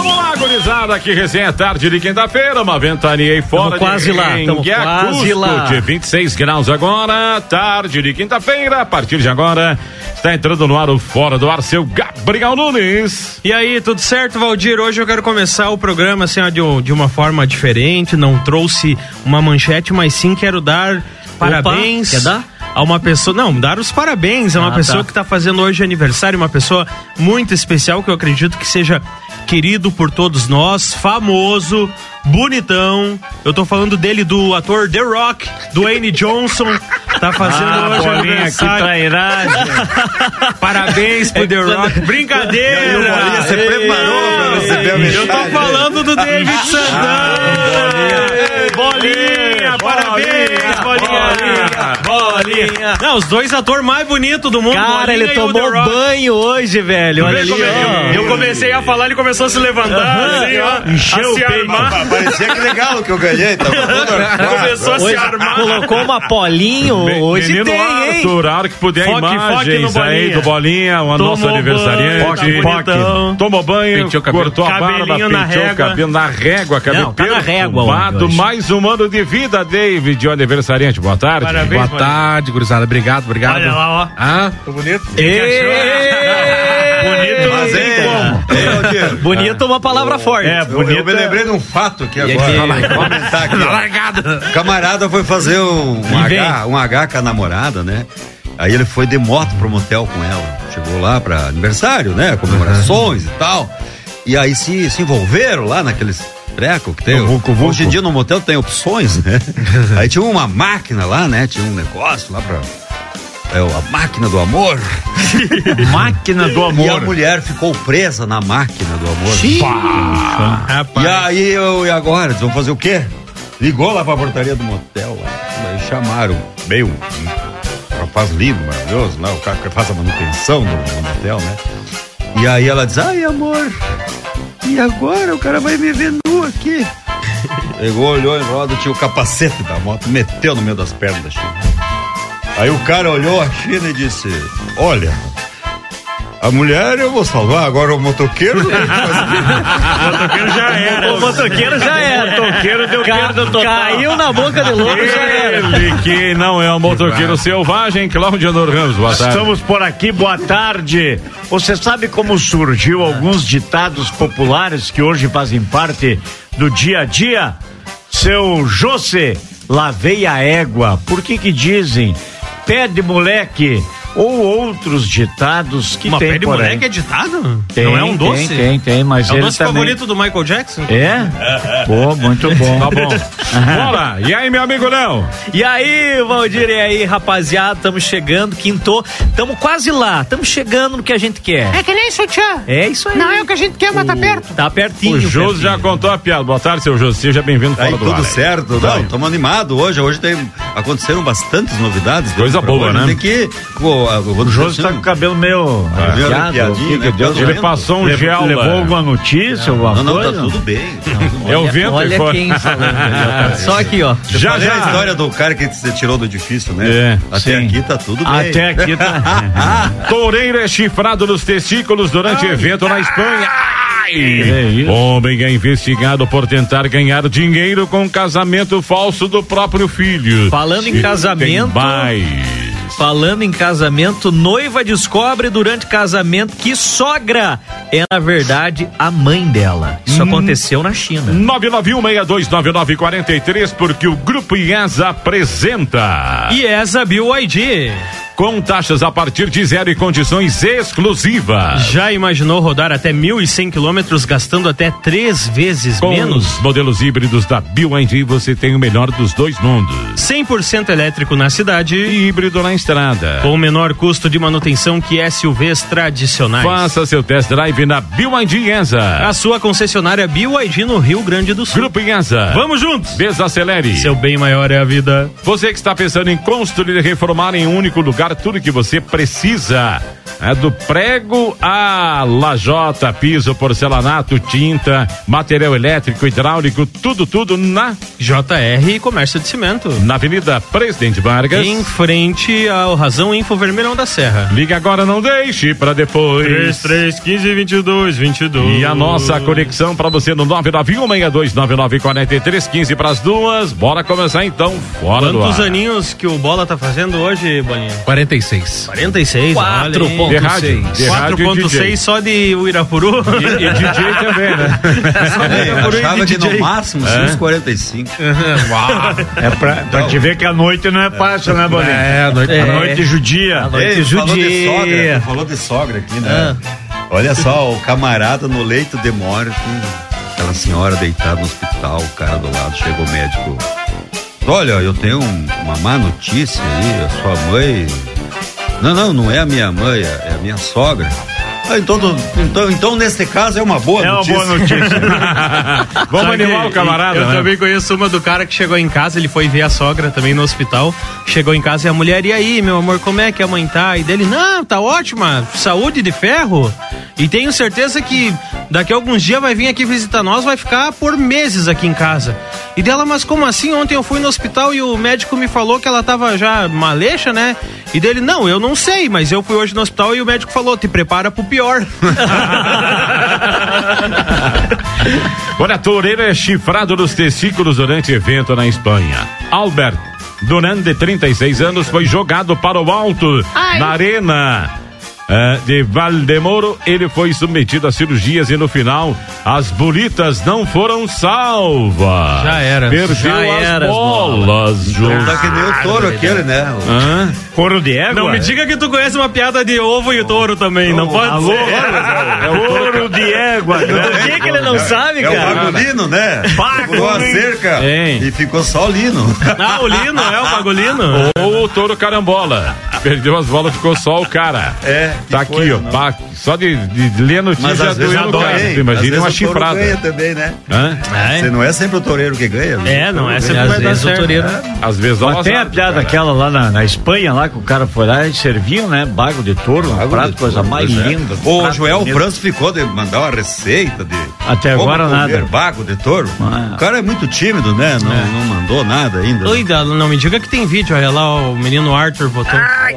Vamos lá, gurizada, que resenha tarde de quinta-feira, uma ventania aí fora. Estamos quase lá, estamos quase lá. De 26 graus agora, tarde de quinta-feira, a partir de agora, está entrando no ar o Fora do Ar, seu Gabriel Nunes. E aí, tudo certo, Valdir? Hoje eu quero começar o programa assim, de uma forma diferente, não trouxe uma manchete, mas sim quero dar parabéns. Quer dar? A uma pessoa, não, dar os parabéns a uma pessoa que está fazendo hoje aniversário, uma pessoa muito especial, que eu acredito que seja querido por todos nós, famoso, bonitão. Eu tô falando dele, do ator The Rock, Dwayne Johnson, tá fazendo hoje aniversário. Que trairagem. Parabéns pro The Rock. Brincadeira! Você preparou pra receber a mensagem? Eu tô falando do David Santana. Bolinha, parabéns, Bolinha. Não, os dois atores mais bonitos do mundo. Cara, ele tomou banho hoje, velho. Olha ali, ó. Eu comecei a falar, ele começou a se levantar, assim, ó. Encheu o peito. Parecia que legal que eu ganhei. Começou a se armar. Colocou uma polinho. Hoje Menino tem, hein? Arthur, que puder imagens no aí do Bolinha, o nosso aniversariante. Tomou banho, cortou a barba, penteou o cabelo na régua. Não, tá na régua. Mais um ano de vida, David, o aniversariante. Boa tarde. Parabéns, boa tarde, gurizada. Obrigado. Olha lá, ó. Ah, tô bonito. Bonito, mas bonito é uma palavra forte. bonito. Eu me lembrei de um fato aqui agora. Vou comentar aqui. O camarada foi fazer um H com a namorada, né? Aí ele foi de moto pro motel com ela. Chegou lá pra aniversário, né? Comemorações e tal. E aí se envolveram lá naqueles treco que tem. Hoje em dia no motel tem opções, né? Aí tinha uma máquina lá, né? Tinha um negócio lá pra... a máquina do amor. Máquina do amor. E a mulher ficou presa na máquina do amor. E aí, e agora? Eles vão fazer o quê? Ligou lá pra portaria do motel. Aí chamaram meio um rapaz lindo, maravilhoso, lá, o cara que faz a manutenção do motel, né? E aí ela diz: ai, amor, e agora? O cara vai me ver nu aqui. Pegou, olhou em roda, tinha o capacete da moto, meteu no meio das pernas da China. Aí o cara olhou a China e disse: olha, a mulher eu vou salvar, agora o motoqueiro... O motoqueiro já era. O motoqueiro já era. O motoqueiro deu perda total. Caiu na boca de lobo, já era. Ele que não é um motoqueiro selvagem, Cláudio Ramos, boa tarde. Estamos por aqui, boa tarde. Você sabe como surgiu alguns ditados populares que hoje fazem parte do dia a dia? Seu José, lavei a égua. Por que dizem pé de moleque? Ou outros ditados que tem pé de por aí. moleque é ditado? Tem, não é um doce? Tem, mas é o ele doce também... favorito do Michael Jackson? É? Pô, muito bom. Tá bom. Bora! E aí, meu amigo Léo? E aí, Valdir, e aí, rapaziada, estamos chegando, quintou, estamos quase lá, estamos chegando no que a gente quer. É que nem sutiã. É isso aí. Não é o que a gente quer, mas tá perto. Tá pertinho. O José já contou a piada. Boa tarde, seu José, seja bem-vindo fora do ar. Tudo certo, não, estamos animados hoje aconteceram bastantes novidades. Coisa boa, né? Tem que... O José tá com o cabelo meio... Ele passou um gel. Levou alguma notícia, alguma coisa? Não, tá tudo bem. É o vento olha fora. Quem falando. Só aqui, ó. Já a história do cara que você tirou do edifício, né? Até aqui tá tudo bem. Até aqui tá... Toureiro é chifrado nos testículos durante evento na Espanha. Homem é investigado por tentar ganhar dinheiro com casamento falso do próprio filho. Falando em casamento... Falando em casamento, noiva descobre durante casamento que sogra é, na verdade, a mãe dela. Isso aconteceu na China. 991629943, porque o Grupo IESA apresenta IESA BYD. Com taxas a partir de 0 e condições exclusivas. Já imaginou rodar até 1.100 quilômetros gastando até 3 vezes menos? Com os modelos híbridos da BYD você tem o melhor dos dois mundos. 100% elétrico na cidade e híbrido na estrada. Com o menor custo de manutenção que SUVs tradicionais. Faça seu test drive na BYD IESA. A sua concessionária BYD no Rio Grande do Sul. Grupo IESA. Vamos juntos. Desacelere. Seu bem maior é a vida. Você que está pensando em construir e reformar em um único lugar tudo que você precisa. É do prego a lajota, piso, porcelanato, tinta, material elétrico, hidráulico, tudo na JR Comércio de Cimento. Na Avenida Presidente Vargas. Em frente ao Razão Info Vermelhão da Serra. Liga agora, não deixe pra depois. 3315-2222. E a nossa conexão pra você no 991629943, 15 pras 2. Bora começar então, fora do ar. Quantos aninhos que o Bola tá fazendo hoje, Bolinha? 46. 46, 4.6. 4.6 só de Uirapuru. E DJ também, né? Eu achava que no máximo 45. Uau. É pra te ver que a noite não é fácil, né, Bolinha? A noite judia. A noite judia. Falou de sogra aqui, né? Olha só, o camarada no leito de morte, aquela senhora deitada no hospital, o cara do lado, chegou o médico. Olha, eu tenho uma má notícia aí, a sua mãe... Não é a minha mãe, é a minha sogra. Então, nesse caso, é uma boa notícia. É uma boa notícia. Vamos animar o camarada, Eu também conheço uma do cara que chegou em casa, ele foi ver a sogra também no hospital, chegou em casa e a mulher, e aí, meu amor, como é que a mãe tá? E dele, não, tá ótima, saúde de ferro, e tenho certeza que daqui a alguns dias vai vir aqui visitar nós, vai ficar por meses aqui em casa. E dela, mas como assim? Ontem eu fui no hospital e o médico me falou que ela tava já maleixa, né? E dele, não, eu não sei, mas eu fui hoje no hospital e o médico falou, te prepara pro pior. Olha, toureiro é chifrado nos testículos durante evento na Espanha. Albert Duran, de 36 anos, foi jogado para o alto na arena de Valdemoro. Ele foi submetido a cirurgias e no final as bolitas não foram salvas. Já era. Perdeu as bolas. Tá que nem o touro aquele, né? Couro de égua? Não me diga que tu conhece uma piada de ovo e touro também, não pode ser. É o couro de égua. Por que ele não sabe, cara? É o bagulino, né? Pulou a cerca e ficou só o lino. Ah, o lino, é o bagulino. Ou o touro carambola. Perdeu as bolas, ficou só o cara. Tá aqui, ó. Só de ler a notícia já doeu no cara. Imagina uma chifrada. Ganha também, né? Você não é sempre o toureiro que ganha. Não é sempre às vezes o toureiro. Às vezes tem a piada aquela lá na Espanha, lá que o cara foi lá e serviam, né? Bago de touro, um prato, coisa mais linda. O Joel França ficou de mandar uma receita de. Até agora nada. Bago de touro. O cara é muito tímido, né? Não mandou nada ainda. Doida, não me diga que tem vídeo. Olha lá, o menino Arthur botou. Ai.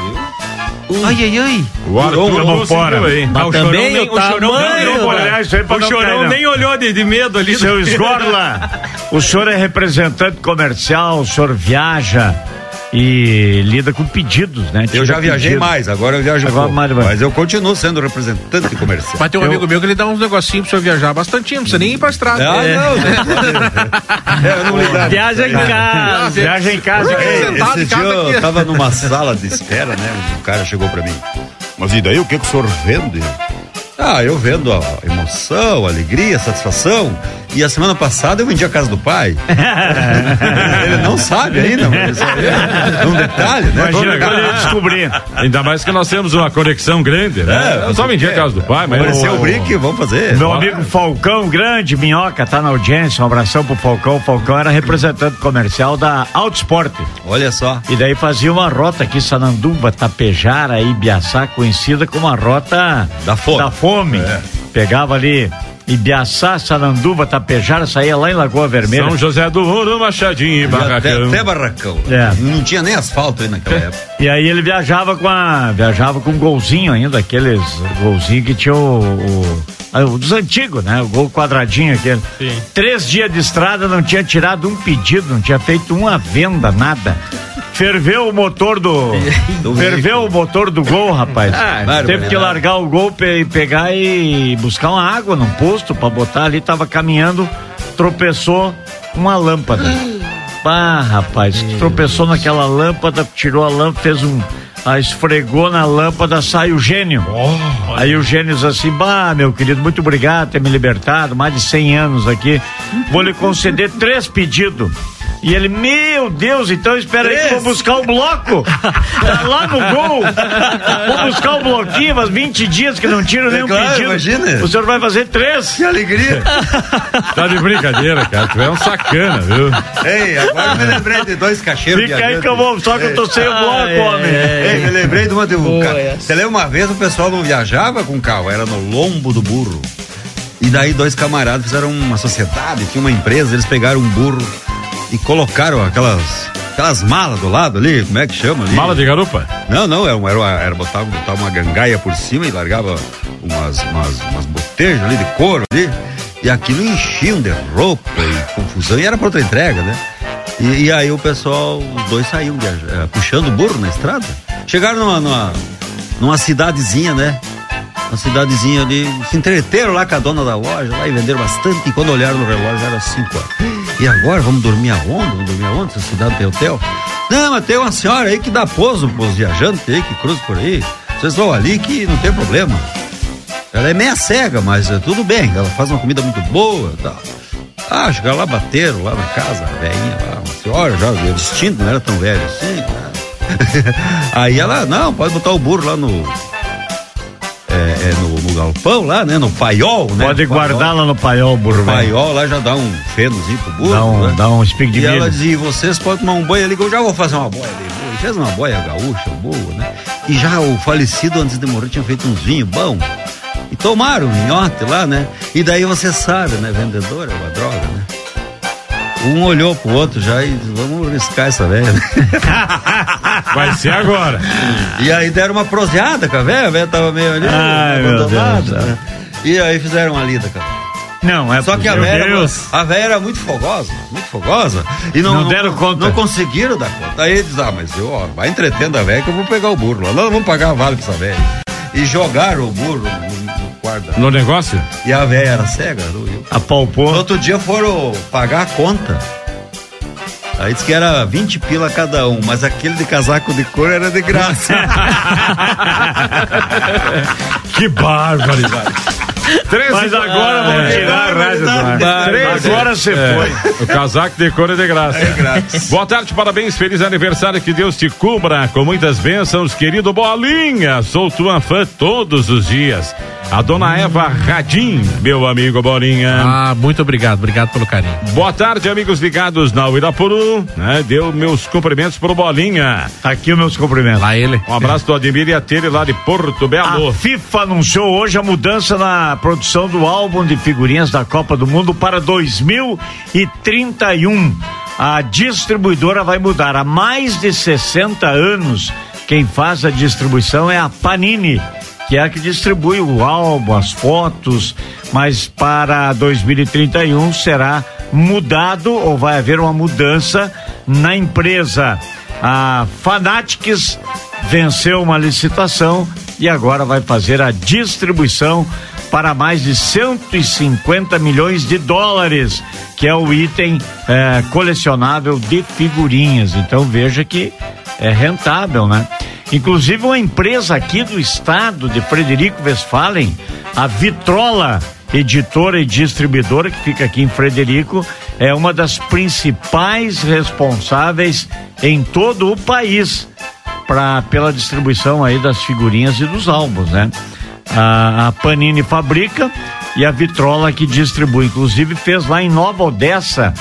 O Arthur não fora. O Chorão nem olhou de medo ali. Seu Esgorla, o senhor é representante comercial, o senhor viaja e lida com pedidos, né? Eu já viajei mais, agora eu viajo pouco, mas eu continuo sendo representante comercial. Mas tem um amigo meu que ele dá uns negocinhos pra você viajar bastante, não precisa nem ir pra estrada. Viaja em casa. Viaja em casa. Esse dia eu tava numa sala de espera, né? O cara chegou pra mim. Mas e daí, o que o senhor vende? Eu vendo a emoção, a alegria, a satisfação. E a semana passada eu vendi a casa do pai. Ele não sabe ainda, mas é um detalhe, né? Imagina quando ele descobrir. Ainda mais que nós temos uma conexão grande, né? Eu só vendi a casa do pai, mas... Apareceu o brinque, vamos fazer. Meu amigo Falcão, grande Minhoca, tá na audiência, um abração pro Falcão. O Falcão era representante comercial da Autosport. Olha só. E daí fazia uma rota aqui, Sananduva, Tapejara, Ibiaçá, conhecida como a rota da fome. Pegava ali Ibiaçá, Sananduva, Tapejara, saía lá em Lagoa Vermelha. São José do Ouro, Machadinho e Barracão. Até Barracão. Não tinha nem asfalto aí naquela época. E aí ele viajava com um golzinho ainda, aqueles golzinhos que tinha o dos antigos, né? O gol quadradinho aquele. Sim. 3 dias de estrada, não tinha tirado um pedido, não tinha feito uma venda, nada. Ferveu o motor do gol, rapaz. Teve que largar o gol e pegar e buscar uma água num posto pra botar ali, tava caminhando, tropeçou uma lâmpada. Rapaz, tropeçou naquela lâmpada, tirou a lâmpada, fez esfregou na lâmpada, sai o gênio. Aí o gênio diz assim: meu querido, muito obrigado por ter me libertado, mais de 100 anos aqui, vou lhe conceder 3 pedidos. E ele, meu Deus, então espera aí que eu vou buscar o bloco. Tá lá no gol. Vou buscar o bloquinho, mas 20 dias que não tiro nenhum pedido. Imagina. O senhor vai fazer 3. Que alegria. Tá de brincadeira, cara. Tu é um sacana, viu? Ei, agora eu me lembrei de 2 cacheiros. Fica aí que eu vou, só que eu tô sem o bloco, homem. Ei, me lembrei de uma Você lembra uma vez o pessoal não viajava com carro, era no lombo do burro. E daí 2 camaradas fizeram uma sociedade, tinha uma empresa, eles pegaram um burro e colocaram aquelas malas do lado ali, como é que chama ali? Mala de garupa? Não, era botar uma gangaia por cima e largava umas botejas ali de couro ali, e aquilo enchiam de roupa e confusão, e era pra outra entrega, né? E aí o pessoal, os 2 saíam puxando o burro na estrada, chegaram numa cidadezinha, né? Uma cidadezinha ali, se entreteram lá com a dona da loja lá e venderam bastante, e quando olharam no relógio era 5 horas. E agora, vamos dormir aonde? Essa cidade tem hotel? Não, mas tem uma senhora aí que dá pouso pros viajantes aí, que cruzam por aí. Vocês vão ali que não tem problema. Ela é meia cega, mas tudo bem, ela faz uma comida muito boa e tal. Chegaram lá, bateram lá na casa, a velhinha lá, uma senhora já, distinto, não era tão velha assim. Aí ela, não, pode botar o burro lá no galpão lá, né? No paiol, né? Pode guardar lá no paiol, burro. No paiol lá já dá um fenozinho pro burro. Dá um espigo de milho. E ela dizia, vocês podem tomar um banho ali, que eu já vou fazer uma boia ali. Ele fez uma boia gaúcha, boa, né? E já o falecido, antes de morrer, tinha feito uns vinhos bons. E tomaram um minhote lá, né? E daí você sabe, né? Vendedor é uma droga, né? Um olhou pro outro já e disse, vamos riscar essa velha. Vai ser agora. E aí deram uma proseada com a velha tava meio ali, abandonada, né? E aí fizeram uma lida, cara. Não, é só que a velha era muito fogosa, e não deram conta. Não conseguiram dar conta. Aí eles mas vai entretendo a velha que eu vou pegar o burro lá. Não, vamos pagar vale pra essa velha. E jogaram o burro no quarto. No negócio? E a velha era cega, apalpou. No outro dia foram pagar a conta. Aí disse que era 20 pila cada um, mas aquele de casaco de couro era de graça. Que barbaridade. Mas agora vamos tirar a rádio do ar. Agora você foi. O casaco de couro é de graça. É grátis. Boa tarde, parabéns, feliz aniversário, que Deus te cubra com muitas bênçãos, querido Bolinha. Sou tua fã todos os dias. A dona Eva Radim, meu amigo Bolinha. Muito obrigado pelo carinho. Boa tarde, amigos ligados na Uirapuru, né? Deu meus cumprimentos pro Bolinha. Aqui os meus cumprimentos. Lá ele. Um abraço do Ademir e a Tere lá de Porto Belo. A FIFA anunciou hoje a mudança na produção do álbum de figurinhas da Copa do Mundo para 2031. A distribuidora vai mudar. Há mais de 60 anos, quem faz a distribuição é a Panini, que é a que distribui o álbum, as fotos, mas para 2031 será mudado, ou vai haver uma mudança na empresa. A Fanatics venceu uma licitação e agora vai fazer a distribuição para mais de 150 milhões de dólares, que é o item colecionável de figurinhas. Então veja que é rentável, né? Inclusive uma empresa aqui do estado de Frederico Westphalen, a Vitrola, editora e distribuidora, que fica aqui em Frederico, é uma das principais responsáveis em todo o país pela distribuição aí das figurinhas e dos álbuns, né? A Panini fabrica e a Vitrola que distribui. Inclusive fez lá em Nova Odessa,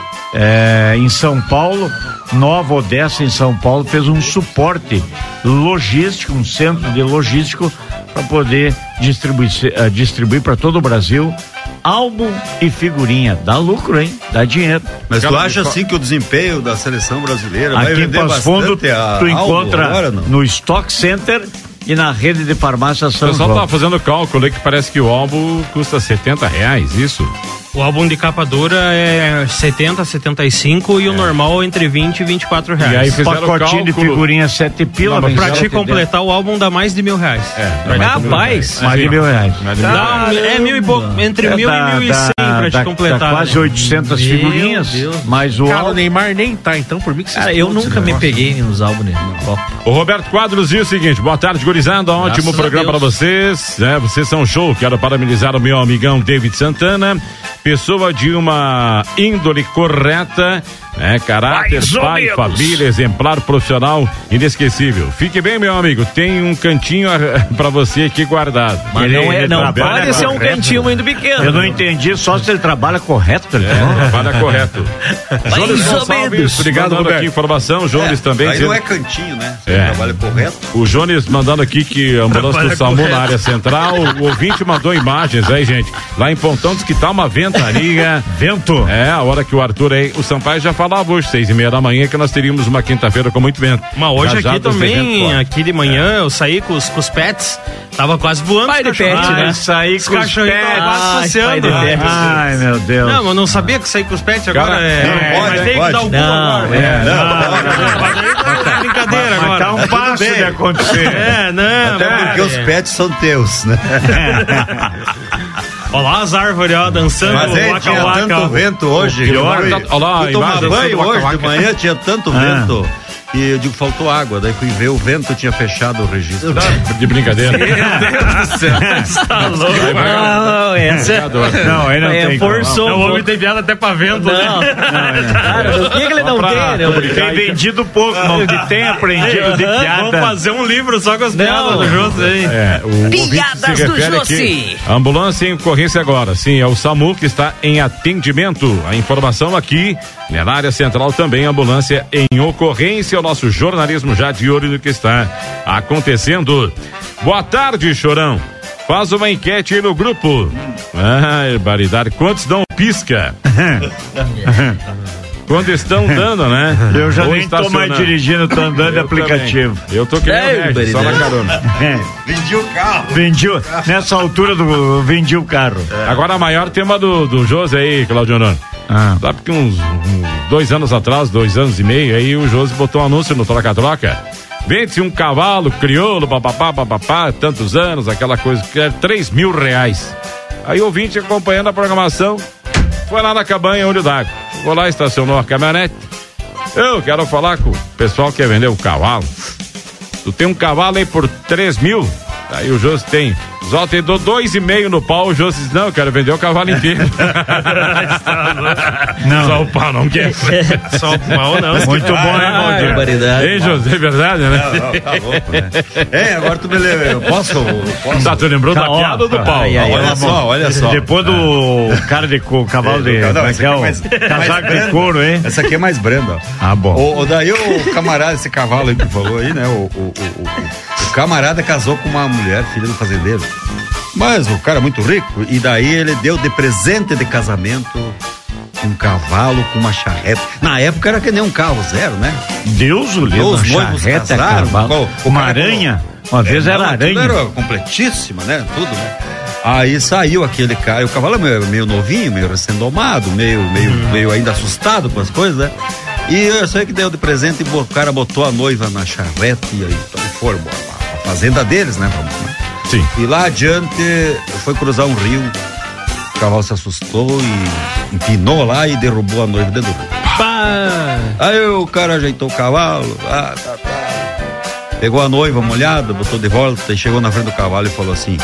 em São Paulo. Nova Odessa, em São Paulo, fez um suporte logístico, um centro de logístico para poder distribuir para todo o Brasil álbum e figurinha. Dá lucro, hein? Dá dinheiro. Mas tu acha assim que o desempenho da seleção brasileira aqui vai vender em Passo Fundo, tu encontra agora, no Stock Center e na rede de farmácia São João. O pessoal tá fazendo cálculo aí que parece que o álbum custa R$70, isso? O álbum de capa dura é 70, 75 e o normal entre 20 e 24 reais. E aí pacotinho de figurinha 7 pila. Não, pra te completar o álbum dá mais de R$1.000. Rapaz, mais de R$1.000. É mil e pouco, entre 1.000 e 1.100 pra te completar. Dá quase 800 figurinhas, mas o álbum... o Neymar nem tá, então por mim que vocês... eu nunca me peguei nos álbuns. O Roberto Quadros diz o seguinte: boa tarde, gurizada, ótimo programa para vocês, vocês são show, quero parabenizar o meu amigão David Santana, pessoa de uma índole correta, Caráter, pai, família, exemplar, profissional, inesquecível. Fique bem, meu amigo, tem um cantinho pra você aqui guardado. Mas não pode ser um cantinho muito pequeno. Eu não entendi, só se ele trabalha correto. Trabalha correto. Jones Gonçalves, obrigado por aqui informação. Jones também. Aí não é cantinho, né? Trabalha correto. O Jones mandando aqui que a ambulância do SAMU na área central. O ouvinte mandou imagens aí, gente. Lá em Pontão diz que tá uma ventania. Vento? A hora que o Arthur aí, o Sampaio já falava hoje, 6:30 da manhã, que nós teríamos uma quinta-feira com muito vento. Mas hoje aqui também, aqui de manhã, eu saí com os pets, tava quase voando. Pai de pet, né? Saí com os pets. Pai de pet. Ai, meu Deus. Não, mas não sabia que sair com os pets agora Pode, tem que dar o pulo agora. Não, brincadeira agora. Tá um passo de acontecer. Até porque os pets são teus, né? Olha lá as árvores, dançando. Mas tinha tanto vento hoje. Olha lá, tomar banho hoje de manhã, tinha tanto vento. E eu digo, faltou água. Daí fui ver o vento, tinha fechado o registro. De brincadeira. Meu Deus do céu. Tá louco. Não, aí não tem. Forçou. O homem tem piada até pra vento. Cara, o que ele não tem? Tem vendido pouco, não que tem aprendido de piada. Vamos fazer um livro só com as piadas do José aí. Piadas do José. Ambulância em ocorrência agora. Sim, é o SAMU que está em atendimento. A informação aqui, na área central também, ambulância em ocorrência. O nosso jornalismo já de olho no que está acontecendo. Boa tarde, Chorão. Faz uma enquete aí no grupo. Barbaridade. Quantos dão pisca? Quando estão dando, né? Eu já nem tô mais dirigindo, tô andando de aplicativo. Eu tô querendo só na carona. Vendi o carro. Nessa altura vendi o carro. Agora a maior tema do José aí, Claudio Honor. Sabe que uns 2 anos atrás, 2 anos e meio, aí o José botou um anúncio no Troca-Troca. Vende-se um cavalo crioulo, papapá, tantos anos, aquela coisa que é R$3.000. Aí o ouvinte acompanhando a programação, foi lá na cabanha Olho d'Água. Vou lá, estacionou a caminhonete. Eu quero falar com o pessoal que quer vender o cavalo. Tu tem um cavalo aí por 3.000? Aí o José tem. O Zoltan deu 2,5 no pau. O José disse: não, eu quero vender o cavalo inteiro. Não. Só o pau não quer. Só o pau não. Muito bom, né, Valdir? Hein, José? É verdade, né? Não, tá louco, né? Agora tu me lembra. Eu posso? Tá, tu lembrou da piada ou do pau? Olha só. Depois do cara de cavalo de. Casaco de couro, hein? Essa aqui é mais branda. Bom. Daí o camarada, esse cavalo aí que falou aí, né? O camarada casou com uma mulher, filha do fazendeiro. Mas o cara é muito rico, e daí ele deu de presente de casamento um cavalo com uma charreta. Na época era que nem um carro zero, né? Deus o livre. Os noivos casaram, uma aranha. Uma vez era aranha. Era completíssima, né? Tudo, né? Aí saiu aquele cara, e o cavalo meio novinho, meio recém-domado, meio ainda assustado com as coisas, né? E eu sei que deu de presente e o cara botou a noiva na charreta e aí foram a fazenda deles, né? Sim. E lá adiante foi cruzar um rio, o cavalo se assustou e empinou lá e derrubou a noiva dentro do rio. Aí o cara ajeitou o cavalo, pegou a noiva molhada, botou de volta e chegou na frente do cavalo e falou assim: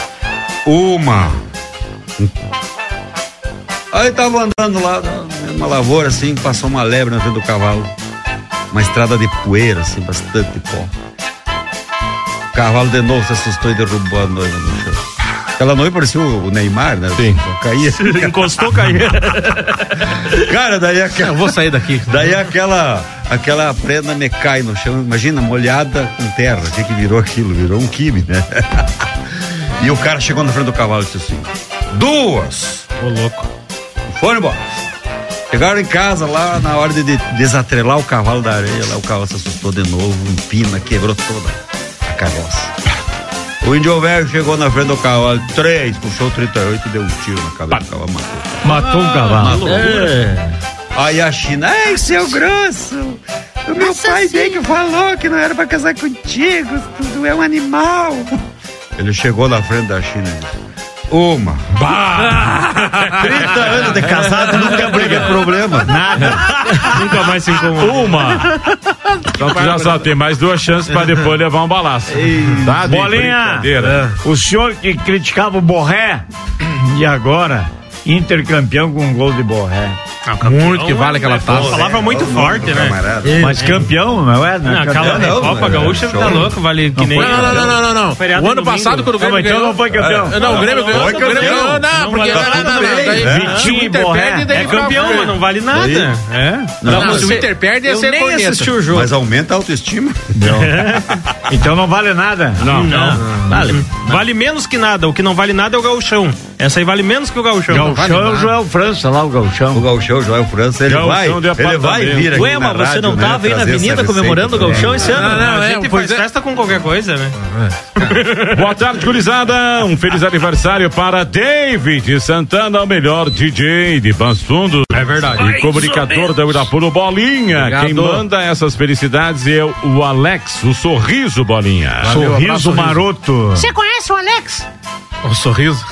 Aí tava andando lá numa lavoura assim, passou uma lebre na frente do cavalo, uma estrada de poeira assim, bastante pó. O cavalo de novo se assustou e derrubou a noiva no chão. Aquela noiva parecia o Neymar, né? Sim. Caía. Encostou, caía. Cara, daí eu vou sair daqui. Daí aquela prenda me cai no chão. Imagina, molhada com terra. O que virou aquilo? Virou um quibe, né? E o cara chegou na frente do cavalo e disse assim: 2! Ô, louco. Foram embora. Chegaram em casa lá, na hora de desatrelar o cavalo da areia, lá o cavalo se assustou de novo, empina, quebrou toda a carroça. O índio velho chegou na frente do cavalo, 3, puxou o 38 e deu um tiro na cabeça do cavalo, Matou um cavalo. Aí a China: ei, seu grosso, o meu pai bem que falou que não era pra casar contigo, tu é um animal. Ele chegou na frente da China e disse: 30 anos de casado, nunca teve problema. Nada. Nunca mais se incomodou. Então tu já sabe, tem mais 2 chances pra depois levar um balaço. Tá? Bolinha, o senhor que criticava o Borré, e agora Intercampeão com um gol de Borré. Muito que vale aquela taça. Palavra muito forte, né? Mas campeão, não é? Não, aquela Copa Gaúcha tá louco, vale que nem... Não. O ano passado, quando o Grêmio ganhou... Então não foi campeão. Não, o Grêmio ganhou. Foi campeão. Não, porque... Vitinho e Borré. É campeão, mas não vale nada. Não, se o Inter perde, ia ser corneta. Assisti o jogo. Mas aumenta a autoestima. Então não vale nada. Não. Vale menos que nada. O que não vale nada é o gauchão. Essa aí vale menos que o gauchão. Gauchão é o Joel França lá, o gauchão. O gauchão, o Joel França, ele vai vir aqui. Ué, mas você não tava aí na avenida comemorando o gauchão esse ano? Não, a gente faz festa com qualquer coisa, né? Boa tarde, gurizada. Um feliz aniversário para David Santana, o melhor DJ de Passo Fundo. É verdade. E comunicador da Uirapuru, Bolinha. Obrigado. Quem manda essas felicidades é o Alex, o Sorriso Bolinha. Valeu, Sorriso maroto. Você conhece o Alex? O sorriso.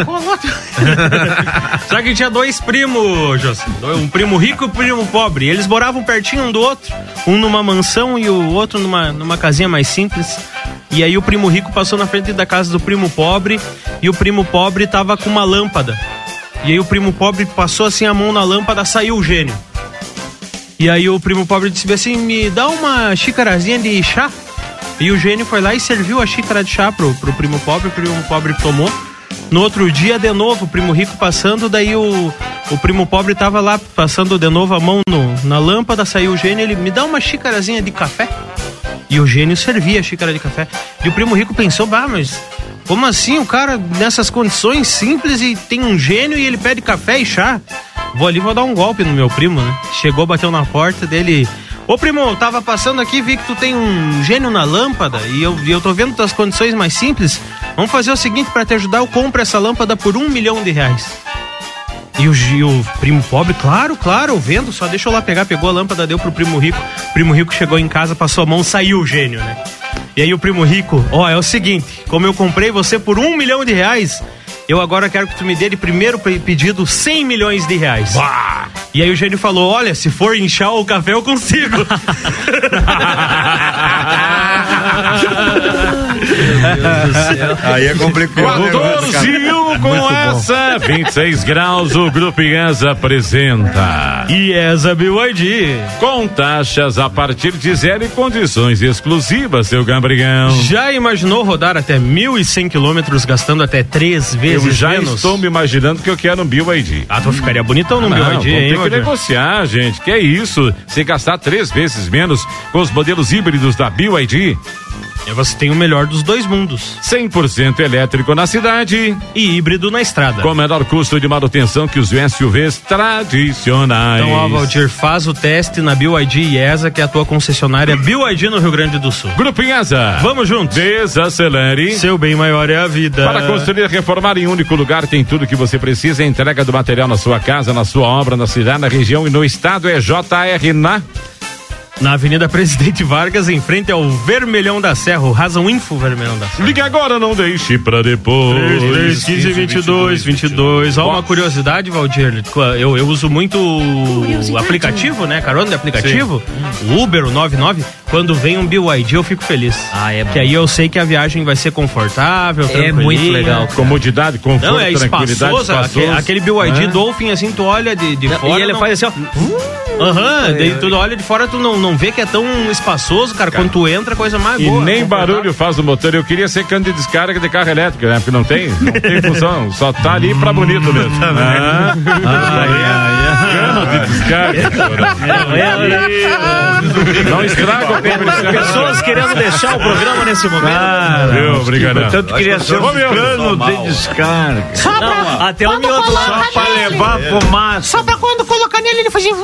Só que tinha dois primos, José. Um primo rico e um primo pobre. Eles moravam pertinho um do outro. Um numa mansão e o outro numa casinha mais simples. E aí o primo rico passou na frente da casa do primo pobre. E o primo pobre tava com uma lâmpada. E aí o primo pobre passou assim a mão na lâmpada, saiu o gênio. E aí o primo pobre disse assim: me dá uma xícarazinha de chá. E o gênio foi lá e serviu a xícara de chá pro primo pobre tomou. No outro dia, de novo, o primo rico passando, daí o primo pobre tava lá passando de novo a mão na lâmpada, saiu o gênio, ele me dá uma xícarazinha de café. E o gênio servia a xícara de café. E o primo rico pensou, mas como assim o cara nessas condições simples e tem um gênio e ele pede café e chá? Vou dar um golpe no meu primo, né? Chegou, bateu na porta dele... Ô primo, eu tava passando aqui, vi que tu tem um gênio na lâmpada e eu tô vendo tuas condições mais simples. Vamos fazer o seguinte, pra te ajudar, eu compro essa lâmpada por R$1 milhão. E o primo pobre, claro, eu vendo, só deixa eu lá pegar, pegou a lâmpada, deu pro primo rico. O primo rico chegou em casa, passou a mão, saiu o gênio, né? E aí o primo rico, é o seguinte, como eu comprei você por R$1 milhão, eu agora quero que tu me dê de primeiro pedido R$100 milhões. Bah! E aí o gênio falou, olha, se for inchar o café eu consigo. Aí é complicado. 14:01 com essa, 26 graus, o Grupo IESA apresenta IESA BYD. Com taxas a partir de zero e condições exclusivas, seu Gambrigão. Já imaginou rodar até 1.100 quilômetros gastando até 3 vezes eu já menos? Estou me imaginando que eu quero um BYD. Tu ficaria bonitão no BYD, hein? Tem que negociar, gente. Que é isso? Se gastar 3 vezes menos com os modelos híbridos da BYD. Você tem o melhor dos dois mundos. 100% elétrico na cidade e híbrido na estrada. Com menor custo de manutenção que os SUVs tradicionais. Então, Valdir, faz o teste na BYD IESA, que é a tua concessionária BYD no Rio Grande do Sul. Grupo IESA. Vamos juntos. Desacelere. Seu bem maior é a vida. Para construir e reformar em um único lugar, tem tudo que você precisa. Entrega do material na sua casa, na sua obra, na cidade, na região e no estado. É JR na Avenida Presidente Vargas, em frente ao Vermelhão da Serra, o Razão Info Vermelhão da Serra. Ligue agora, não deixe pra depois. 1522. Ó, uma curiosidade, Valdir, eu uso muito o aplicativo, né? Carona de aplicativo. Sim. O Uber, o 99. Quando vem um BYD, eu fico feliz. É bom. Que aí eu sei que a viagem vai ser confortável, é muito legal. Cara. Comodidade, conforto, não, é espaçoso. Aquele BYD Dolphin, assim, tu olha de fora. E ele faz assim, ó. Daí tu olha de fora, tu não vê que é tão espaçoso, cara. Quando tu entra, coisa mais boa. E nem barulho faz o motor. Eu queria ser cano de descarga de carro elétrico, né? Porque não tem função. Só tá ali pra bonito mesmo. Cano de descarga. Não estraga o pessoas querendo deixar o programa nesse momento. Obrigado. Portanto, queria ser um cano de descarga. Até um minuto lá. Só pra levar fumaça. Só pra quando colocar nele, ele fazia...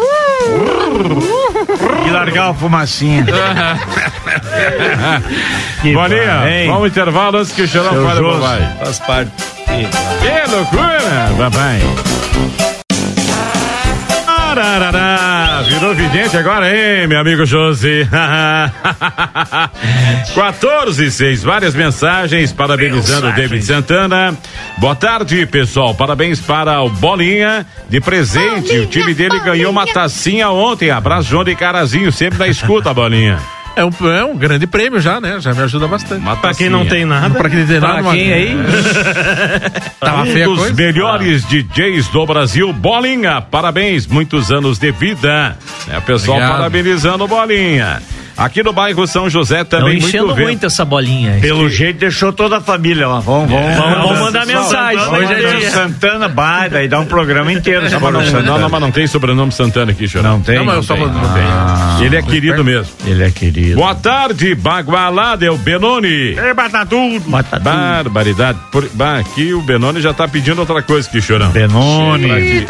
E largar a fumacinha. Bolinha, vamos ao intervalo antes que o Xarão fale, papai. Faz parte. Que loucura, papai. Virou vidente agora, hein, meu amigo Josi? 14:06, várias mensagens parabenizando o David Santana. Boa tarde, pessoal. Parabéns para o Bolinha de presente. O time dele ganhou uma tacinha ontem. Abraço, João de Carazinho, sempre na escuta, Bolinha. É um grande prêmio já, né? Já me ajuda bastante. Pra quem não tem nada. Pra quem não tem nada. Pra quem aí? Tá um dos melhores DJs do Brasil, Bolinha. Parabéns, muitos anos de vida. O pessoal parabenizando o Bolinha. Aqui no bairro São José também não enchendo muito essa bolinha. Pelo jeito deixou toda a família lá. Vamos mandar mensagem. Hoje é dia Santana, daí dá um programa inteiro. Mas não tem sobrenome Santana aqui, Chorão. Não tem? Não, mas eu só não tenho. Ele é querido mesmo. Ele é querido. Boa tarde, Bagualada, é o Benoni. Batatudo. Barbaridade. Aqui o Benoni já tá pedindo outra coisa aqui, Chorão. Benoni.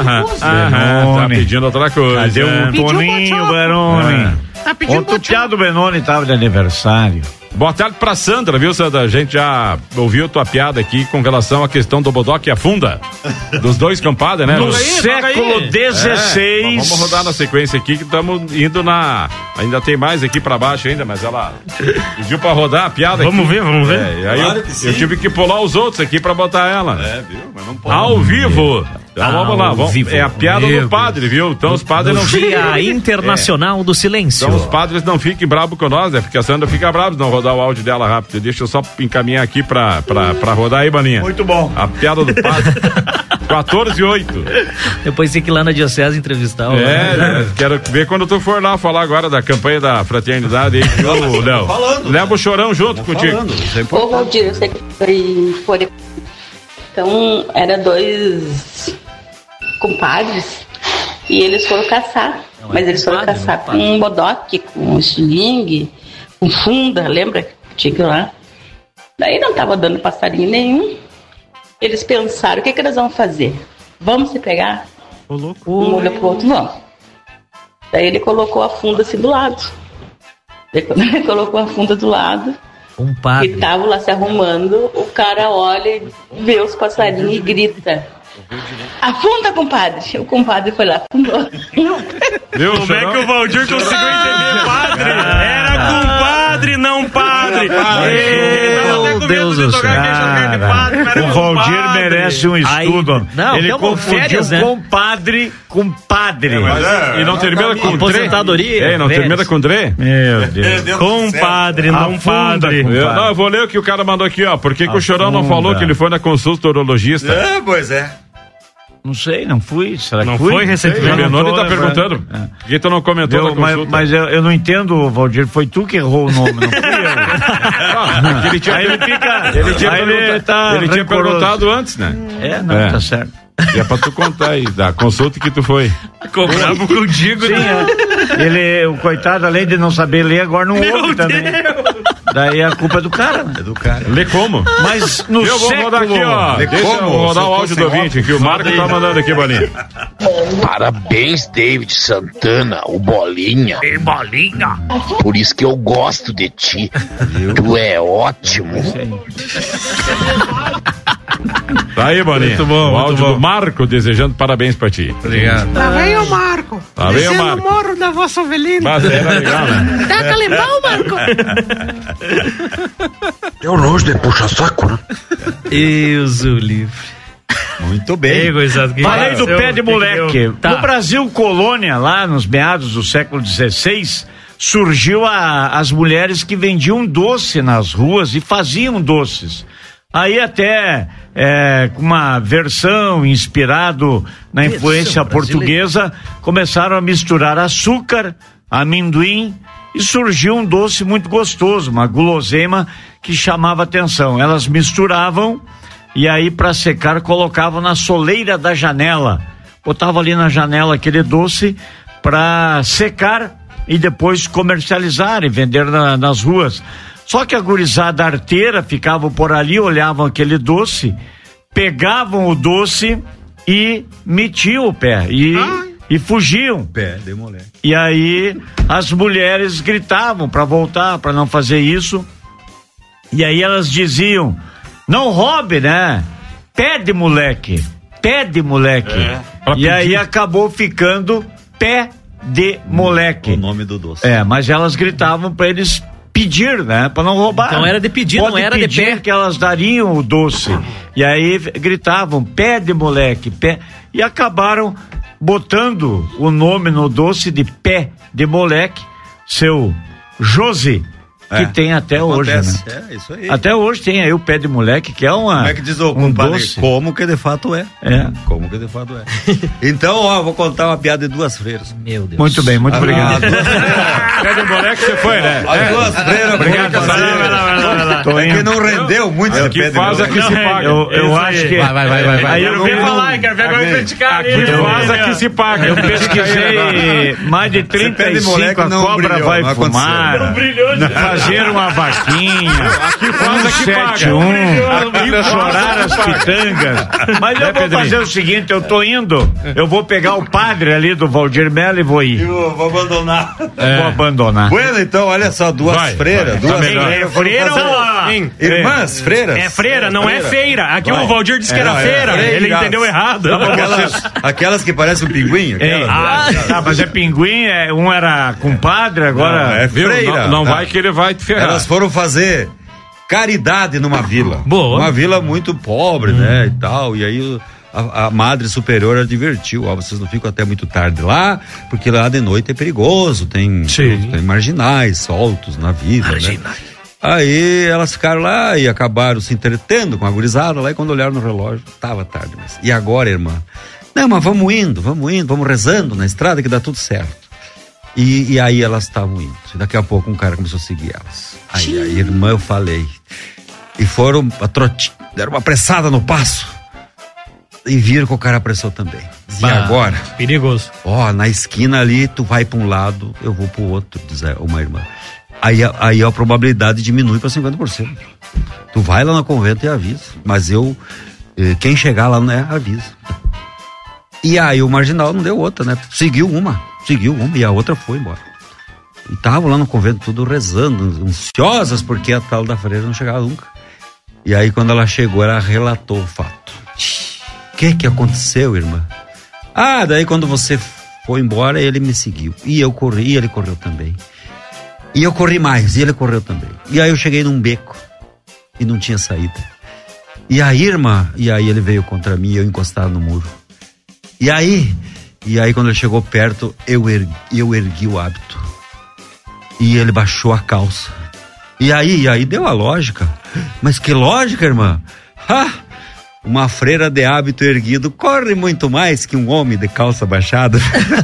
Tá pedindo outra coisa. Cadê o Toninho, Benoni? Ontem o Thiago Benoni tava de aniversário. Boa tarde pra Sandra, viu, Sandra? A gente já ouviu tua piada aqui com relação à questão do Bodoque e a Funda. Dos dois compadres, né? No século XVI. Vamos rodar na sequência aqui que estamos indo na... Ainda tem mais aqui pra baixo ainda, mas ela pediu pra rodar a piada vamos aqui. Vamos ver. Aí claro eu tive que pular os outros aqui pra botar ela. Viu? Mas não pode. Ao vivo. Então vamos lá. É a piada do padre, viu? Então os padres não fiquem... Dia Internacional do Silêncio. Então os padres não fiquem bravos com nós, porque a Sandra fica brava não rodar o áudio dela rápido. Deixa eu só encaminhar aqui pra rodar aí, Baninha. Muito bom. A piada do padre. 14:08. Depois tem que ir lá na Diocese entrevistar. Quero ver quando tu for lá falar agora da campanha da fraternidade aí, viu, Léo? Leva o Chorão junto contigo. Ô, Valdir, eu sei que foi. Então, era 2 compadres e eles foram caçar. Mas eles foram caçar com um bodoque, com um estilingue, com funda, lembra? Tinha lá. Daí não tava dando passarinho nenhum. Eles pensaram, o que eles vão fazer? Vamos se pegar? Um olhou pro outro, vamos. Daí ele colocou a funda assim do lado. Ele colocou a funda do lado. E tava lá se arrumando. O cara olha, vê os passarinhos e grita: afunda, compadre. O compadre foi lá, afundou. Como é que o Valdir conseguiu entender padre? Era compadre, não padre. Meu Deus do céu. O Valdir merece um estudo. Ele confundiu compadre com padre. E não termina com aposentadoria? Não termina com Dre? Meu Deus. Compadre, não padre. Eu vou ler o que o cara mandou aqui, ó. Por que o Chorão não falou que ele foi na consulta urologista? Pois é. Não sei, não fui. Será que não fui? Foi recentemente? O Benoni tá perguntando. Por que tu não comentou na consulta? Mas eu não entendo, Valdir. Foi tu que errou o nome, não fui eu. Ele tinha perguntado antes, né? Tá certo. E é pra tu contar aí, da consulta que tu foi. Ficou bravo contigo, né? O coitado, além de não saber ler, agora não ouve também. Daí a culpa é do cara, né? É do cara. Lê como? Mas no eu vou rodar aqui, ó. Deixa eu rodar o áudio do ouvinte aqui. O Marco tá mandando aqui, Bolinha. Parabéns, David Santana, o Bolinha. Bolinha. Por isso que eu gosto de ti. Tu é ótimo. Tá aí, Bolinha. Muito bom. O áudio do Marco desejando parabéns pra ti. Obrigado. Lá vem o Marco. Lá vem o Marco. o morro da vossa ovelhinha. Mas era legal, né? Dá calimbão, Marco. É o nojo de puxa-saco, né? Deus o livre. Muito bem. Falei do pé de moleque. No Brasil, colônia, lá nos meados do século XVI, surgiu as mulheres que vendiam doce nas ruas e faziam doces. Aí até com uma versão inspirado na influência portuguesa, começaram a misturar açúcar, amendoim e surgiu um doce muito gostoso, uma guloseima que chamava atenção. Elas misturavam e aí para secar colocavam na soleira da janela, botavam ali na janela aquele doce para secar e depois comercializar e vender nas ruas. Só que a gurizada arteira ficavam por ali, olhavam aquele doce, pegavam o doce e metiam o pé e fugiam. Pé de moleque. E aí as mulheres gritavam para voltar, para não fazer isso. E aí elas diziam: não roube, né? Pé de moleque, pé de moleque. E aí acabou ficando pé de moleque. O nome do doce. Mas elas gritavam para eles pedir, né? Para não roubar. Então era de pedir, não era de pé. Que elas dariam o doce. E aí gritavam, pé de moleque, pé. E acabaram botando o nome no doce de pé de moleque. Seu Josi, que tem até Acontece. hoje, né? É, isso aí. Até hoje tem aí o pé de moleque, que é uma... Como é que diz o compadre? doce. Como que de fato é. É. Como que de fato é. Então, ó, vou contar uma piada de duas freiras. Meu Deus. Muito bem, muito obrigado. Pé de moleque você foi, né? As duas freiras, Obrigado, foram fazer. Tô É indo. que não rendeu muito esse Que pé de faz moleque. aqui se paga. Eu acho que... Vai. Aí eu Quero ver falar, quero ver agora criticar Aqui ele. faz aqui se paga. Eu pesquisei mais de pé de 35, moleque a não cobra brilhou, vai não fumar. aconteceu. Fazer uma vaquinha. Aqui faz aqui paga. 71, chorar as pitangas. Mas eu vou fazer o seguinte, eu tô indo, eu vou pegar o padre ali do Valdir Mello e vou ir. Eu vou abandonar. Vou abandonar. Bueno, então, olha só, duas freiras. Duas melhor. freiras. Freira ou... Irmãs, freiras? É freira, não é feira. Aqui o Valdir disse que era É, feira. freira. Ele entendeu errado. Aquelas que parecem um pinguim? Aquelas. Tá, mas é pinguim, um era compadre, agora... Não, é Viu? freira. Não Tá. vai que ele vai te ferrar. Elas foram fazer caridade numa vila. Boa. Uma vila muito pobre, né, e tal. E aí a madre superior advertiu, ó, vocês não ficam até muito tarde lá, porque lá de noite é perigoso, tem marginais soltos na vila, né? Aí elas ficaram lá e acabaram se entretendo com a gurizada lá, e quando olharam no relógio, tava tarde mesmo. E agora, irmã? Não, mas vamos indo, vamos rezando na estrada que dá tudo certo. E aí elas estavam indo. E daqui a pouco um cara começou a seguir elas. Aí a irmã, eu falei. E foram a trote, deram uma apressada no passo. E viram que o cara apressou também. E agora? Perigoso. Ó, na esquina ali, tu vai pra um lado, eu vou pro outro, diz uma irmã. Aí a probabilidade diminui pra 50%. Tu vai lá no convento e avisa. Mas quem chegar lá não é, avisa. E aí o marginal não deu outra, né? Seguiu uma e a outra foi embora. E estavam lá no convento tudo rezando, ansiosas, porque a tal da freira não chegava nunca. E aí quando ela chegou, ela relatou o fato. O que aconteceu, irmã? Daí quando você foi embora, ele me seguiu. E eu corri, e ele correu também. E eu corri mais, e ele correu também. E aí eu cheguei num beco, e não tinha saída. E aí, irmã, ele veio contra mim, e eu encostado no muro. E aí quando ele chegou perto, eu ergui o hábito. E ele baixou a calça. E aí deu a lógica. Mas que lógica, irmã? Uma freira de hábito erguido corre muito mais que um homem de calça baixada.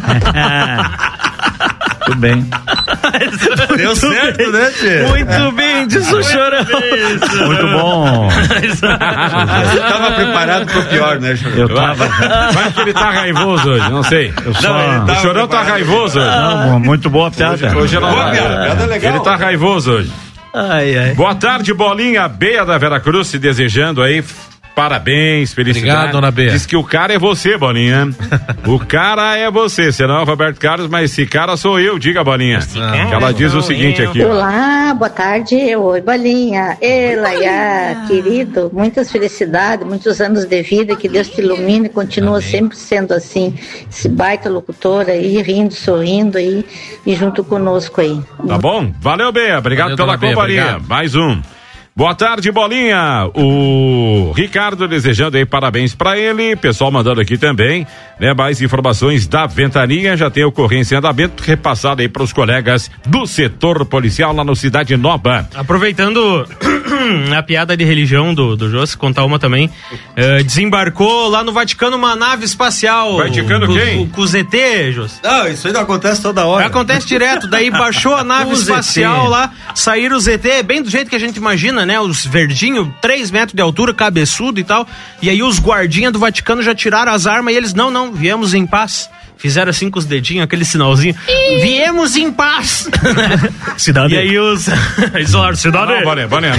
Tudo bem. Deu certo, né, tchê? Muito bem, disse o Chorão. Muito bom. Você estava preparado pro pior, né, Chorão? Eu tava. Vai que ele tá raivoso hoje, não sei. Não, O Chorão tá raivoso hoje. Não, muito boa piada. Hoje não vai. piada legal. Ele tá raivoso hoje. Ai. Boa tarde, Bolinha. Beia da Veracruz se desejando aí. Parabéns, felicidade. Obrigado, dona Bea. Diz que o cara é você, Bolinha. O cara é você, senão é o Roberto Carlos, mas esse cara sou eu, diga, Bolinha. Que ela diz o seguinte aqui. Olá, boa tarde. Oi, Bolinha. Laia, querido, muitas felicidades, muitos anos de vida, que Deus te ilumine, continua sempre sendo assim, esse baita locutor aí, rindo, sorrindo aí, e junto conosco aí. Tá bom? Valeu, Bea. Obrigado pela companhia. Obrigado. Mais um. Boa tarde, Bolinha. O Ricardo desejando aí parabéns pra ele. Pessoal mandando aqui também, né? Mais informações da Ventania. Já tem ocorrência em andamento repassada aí pros colegas do setor policial lá no Cidade Nova. Aproveitando a piada de religião do Jô, contar uma também. Desembarcou lá no Vaticano uma nave espacial. Vaticano quem? Com os ET, Jô. Não, isso aí não acontece toda hora. Acontece direto. Daí baixou a nave espacial lá, saíram os ET, bem do jeito que a gente imagina, né? Os verdinhos, 3 metros de altura, cabeçudo e tal. E aí os guardinhas do Vaticano já tiraram as armas e eles, não, viemos em paz. Fizeram assim com os dedinhos, aquele sinalzinho. Viemos em paz. Cidade. E aí os... Eles falaram, cidade. Não, Bolinha,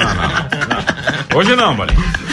não. Hoje não, Bolinha.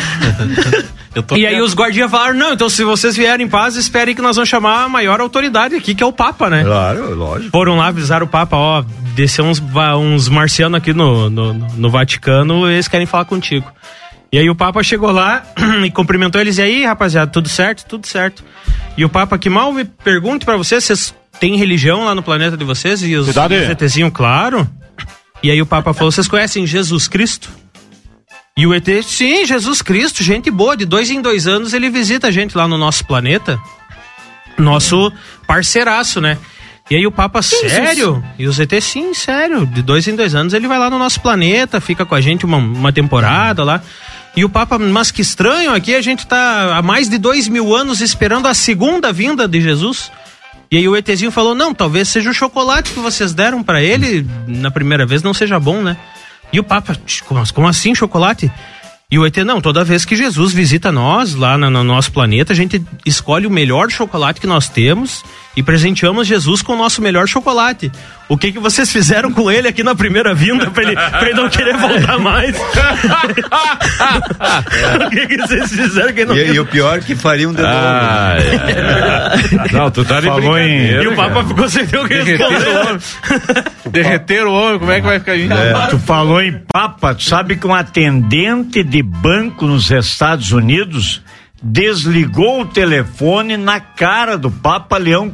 E aí os guardinhas falaram, não, então se vocês vierem em paz, esperem que nós vamos chamar a maior autoridade aqui, que é o Papa, né? Claro, lógico. Foram lá, avisaram o Papa, ó, desceu uns marcianos aqui no Vaticano, eles querem falar contigo. E aí o Papa chegou lá e cumprimentou eles, e aí, rapaziada, tudo certo? Tudo certo. E o Papa, que mal me pergunto pra vocês têm religião lá no planeta de vocês? E os ETzinhos, claro. E aí o Papa falou, vocês conhecem Jesus Cristo? E o ET, sim, Jesus Cristo, gente boa, de 2 em 2 anos ele visita a gente lá no nosso planeta. Nosso parceiraço, né? E aí o Papa, sério? E o ZT, sim, sério. De 2 em 2 anos ele vai lá no nosso planeta, fica com a gente uma temporada lá. E o Papa, mas que estranho, aqui a gente tá há mais de 2.000 anos esperando a segunda vinda de Jesus. E aí o ETzinho falou, não, talvez seja o chocolate que vocês deram pra ele na primeira vez não seja bom, né? E o Papa, como assim chocolate? E o ET, não, toda vez que Jesus visita nós, lá no nosso planeta, a gente escolhe o melhor chocolate que nós temos e presenteamos Jesus com o nosso melhor chocolate. O que vocês fizeram com ele aqui na primeira vinda pra ele não querer voltar mais? O que vocês fizeram que não... E o pior que fariam de novo. Não, tu tá falou em... E o Papa ficou sem ter o que responder. Derreteram o homem, como é que vai ficar isso? Tu falou em Papa, tu sabe que um atendente de banco nos Estados Unidos desligou o telefone na cara do Papa Leão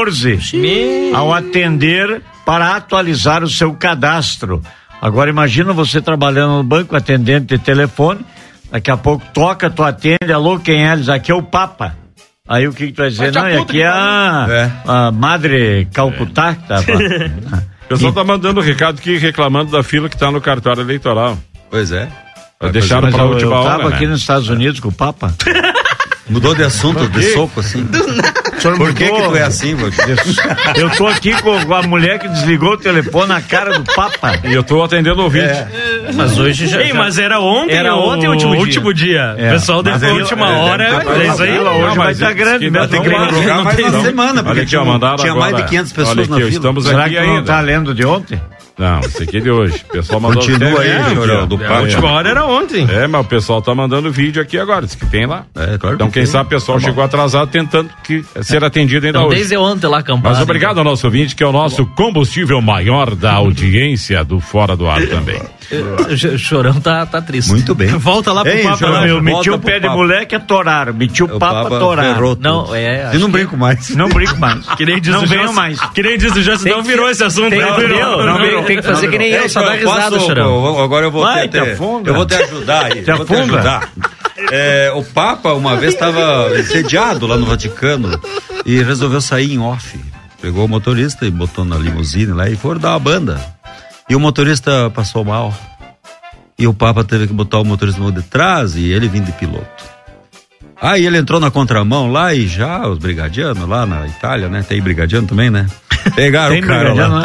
XIV ao atender para atualizar o seu cadastro. Agora imagina você trabalhando no banco, atendente de telefone, daqui a pouco toca, tu atende, alô, quem é? Eles, aqui é o Papa. Aí o que tu vai dizer? Não, e aqui é a Madre Calcutá que tá... O pessoal tá mandando recado aqui reclamando da fila que tá no cartório eleitoral. Pois é. Deixaram pra última hora. Eu tava aqui nos Estados Unidos com o Papa. Mudou de assunto, de soco, assim. Por que tu é assim, Valdir? Eu tô aqui com a mulher que desligou o telefone na cara do Papa. E eu tô atendendo o ouvinte. Mas hoje já... Ei, mas era ontem. Era ontem o último dia. O pessoal deu a última hora. É isso aí. Hoje vai estar grande. Tem que prorrogar mais uma semana, porque tinha mais de 500 pessoas na fila. Estamos Será aqui que não tá lendo de ontem? Não, esse aqui é de hoje. O pessoal mandou. Continua aí, Chorão, do A última hora era ontem. Mas o pessoal tá mandando vídeo aqui agora, diz que tem lá. Claro. Então quem sabe o pessoal chegou atrasado tentando ser atendido ainda hoje. Desde ontem lá acampado. Mas obrigado ao nosso ouvinte, que é o nosso combustível maior da audiência do Fora do Ar também. O Chorão tá triste. Muito bem. Volta lá pro Papa. Chorão, eu meti o pé de moleque, atoraram. Meti o Papa, atoraram. Não, e não brinco mais. Não brinco mais. Que nem diz não o venho Jossi, mais. Que nem diz o Jossi, não virou esse assunto. Tem que fazer que nem eu, só dá risada, Chorão. Agora eu vou eu vou te ajudar aí. Te afunda. O Papa uma vez estava sediado lá no Vaticano e resolveu sair em off. Pegou o motorista e botou na limusine lá e foram dar uma banda. E o motorista passou mal. E o Papa teve que botar o motorista de trás e ele vindo de piloto. Aí ele entrou na contramão lá e já os brigadianos lá na Itália, né? Tem brigadiano também, né? Pegaram o cara lá.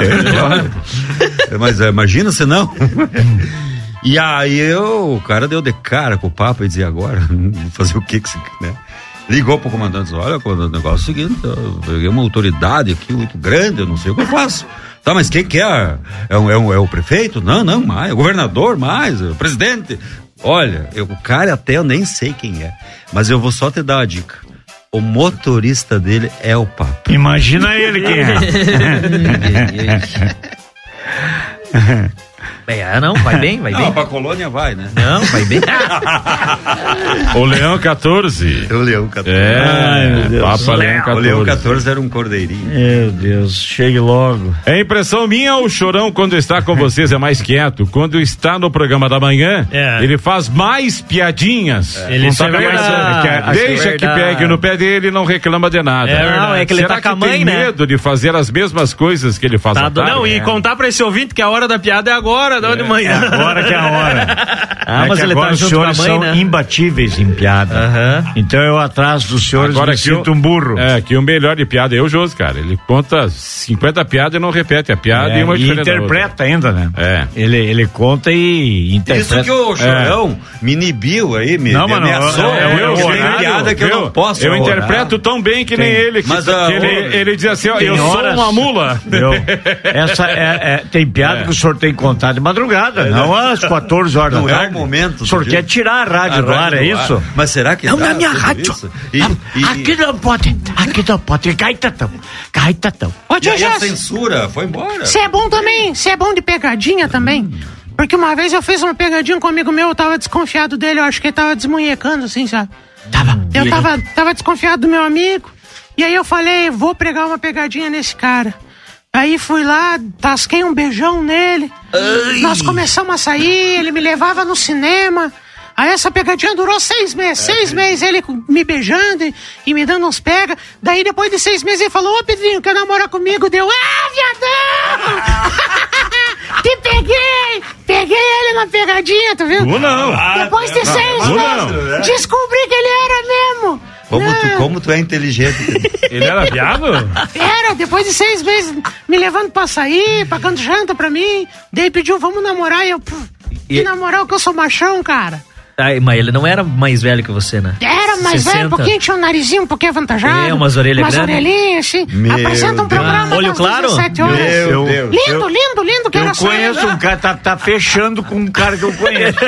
Mas imagina se não. E aí o cara deu de cara com o Papa e dizia, agora, fazer o que se... Né? Ligou pro comandante e disse, olha, comandante, o negócio é o seguinte, eu peguei uma autoridade aqui muito grande, eu não sei o que eu faço. Tá, mas quem que é? É o prefeito? Não, mais, o governador, mais, o presidente. Olha, o cara até eu nem sei quem é, mas eu vou só te dar uma dica. O motorista dele é o Papa. Imagina ele quem é. Não, vai bem. Não, pra Colônia vai, né? Não, vai bem. O Leão 14. O Leão 14. Ai, meu Deus. Papa Leão 14. O Leão 14 era um cordeirinho. Meu Deus, chegue logo. É impressão minha, o Chorão, quando está com vocês, é mais quieto. Quando está no programa da manhã, ele faz mais piadinhas. Ele deixa que pegue no pé dele e não reclama de nada. É que ele Será tá com a mãe, tem né? medo de fazer as mesmas coisas que ele faz à tarde? Não, e contar pra esse ouvinte que a hora da piada é agora, não de manhã. Agora que é a hora. Mas ele agora tá os junto com a senhores mãe, são né? imbatíveis em piada. Então eu atrás dos senhores agora me sinto um burro. Que o melhor de piada é o Josi, cara. Ele conta 50 piadas e não repete a piada e uma e interpreta ainda, né? Ele conta e interpreta. Isso que o Chorão me inibiu aí, me ameaçou. Tem piada que eu não posso. Eu interpreto tão bem que nem ele. Mas ele diz assim, ó, eu sou uma mula. Tem piada que o senhor tem que contar de madrugada, não às 14 horas da tarde. Não é o momento. O senhor quer tirar a rádio do ar, é isso? Mas será que não, na minha rádio. Aqui não pode. Gaitatão. Ô, tio e a Jossi, censura foi embora. você é bom também? Você é bom de pegadinha também? Porque uma vez eu fiz uma pegadinha com um amigo meu, eu tava desconfiado dele, eu acho que ele tava desmunhecando, assim, sabe? Eu tava desconfiado do meu amigo, e aí eu falei, vou pregar uma pegadinha nesse cara. Aí fui lá, tasquei um beijão nele, nós começamos a sair, ele me levava no cinema, Aí essa pegadinha durou 6 meses. 6 meses ele me beijando e me dando uns pega. Daí depois de 6 meses ele falou: ô Pedrinho, quer namorar comigo? Deu: viadão! Te peguei! Peguei ele na pegadinha, tu viu? Não. Depois de 6 meses, descobri que ele era mesmo. Como tu é inteligente. Ele era viado? Era, depois de 6 meses me levando pra sair, pagando janta pra mim. Daí pediu: vamos namorar. E eu, que namorar que eu sou machão, cara. Ai, mas ele não era mais velho que você, né? Era mais velho, um pouquinho, tinha um narizinho um pouquinho avantajado. Umas orelhas grandes. Umas orelhinhas, assim. Apresenta um programa olho claro? 17 horas. Meu Deus. Lindo, que era só. Eu conheço um cara, tá fechando com um cara que eu conheço.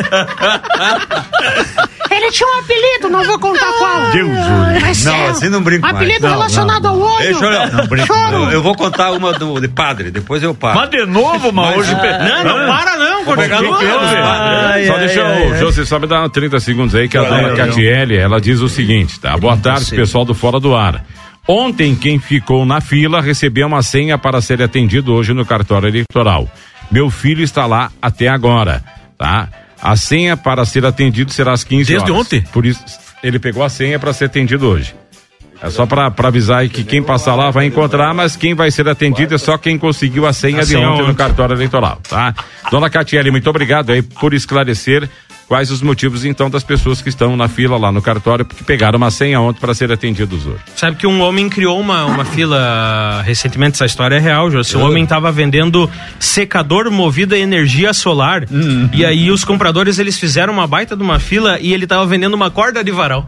Ele tinha um apelido, não vou contar qual. Deus, mas não, assim não brinco mais. Apelido relacionado ao olho. Choro. Eu vou contar uma de padre, depois eu paro. Mas de novo, hoje... Não para não, continua. Só deixa o José, só me dar 30 segundos aí, que a dona Catiele, ela diz o seguinte, tá? Boa tarde, pessoal do Fora do Ar. Ontem, quem ficou na fila recebeu uma senha para ser atendido hoje no cartório eleitoral. Meu filho está lá até agora, tá? A senha para ser atendido será às 15 horas. Desde ontem? Por isso, ele pegou a senha para ser atendido hoje. É só para avisar aí que quem passar lá vai encontrar, mas quem vai ser atendido é só quem conseguiu a senha de ontem no cartório eleitoral, tá? Dona Catiele, muito obrigado aí por esclarecer quais os motivos, então, das pessoas que estão na fila lá no cartório, porque pegaram uma senha ontem para ser atendidos hoje. Sabe que um homem criou uma fila recentemente, essa história é real, Jô. O homem estava vendendo secador movido a energia solar, e aí os compradores, eles fizeram uma baita de uma fila e ele estava vendendo uma corda de varal.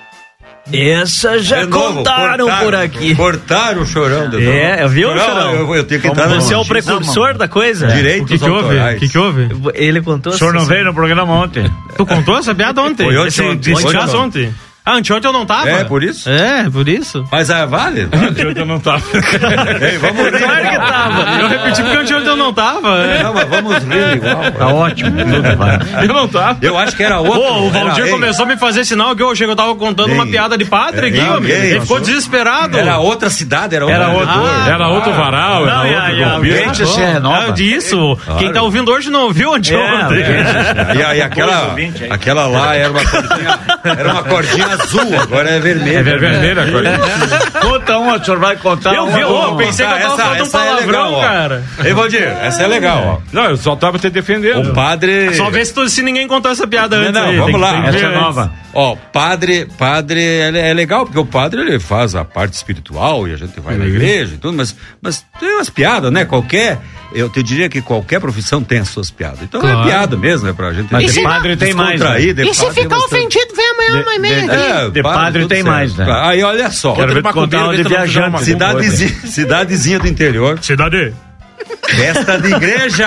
Essa já contaram por aqui. Cortaram o Chorão. Viu, Chorão? Eu tenho que entrar Você é o precursor da coisa? Direitos autorais. O que houve? Ele contou. O senhor não veio no programa ontem. Tu contou essa piada ontem? Foi ontem. Anteontem eu não tava. É, por isso? Por isso. Mas vale? Anteontem eu não tava. Vamos rir. Claro que tava. Eu repeti porque anteontem eu não tava. Não, mas vamos rir igual. Tá ótimo. Eu não tava. Eu acho que era outro. O Valdir começou a me fazer sinal que eu tava contando uma piada de padre aqui, homem. Ele ficou desesperado. Era outra cidade, era outro varal, era outro gente se renova. Disso. Claro. Quem tá ouvindo hoje não ouviu anteontem. E aquela lá era uma cordinha azul, agora é vermelha. É vermelha a cordinha. Conta uma, o senhor vai contar uma. Eu pensei que eu tava falando um palavrão, cara. Ei, Valdir, essa é legal, ó. Não, eu só tava te defendendo. O padre... Só vê se ninguém contou essa piada antes. Não, vamos lá. Essa é nova. Ó, padre é legal, porque o padre, ele faz a parte espiritual e a gente vai na igreja e tudo, mas tem umas piadas, né? Eu te diria que qualquer profissão tem as suas piadas. Então é piada mesmo, é pra gente... Mas de padre tem mais, né? E se ficar ofendido, vem amanhã, uma e meia aqui. De padre tem mais, né? Aí, olha só. Quero ver contar uma de viajante. Cidadezinha do interior. Cidade. Festa de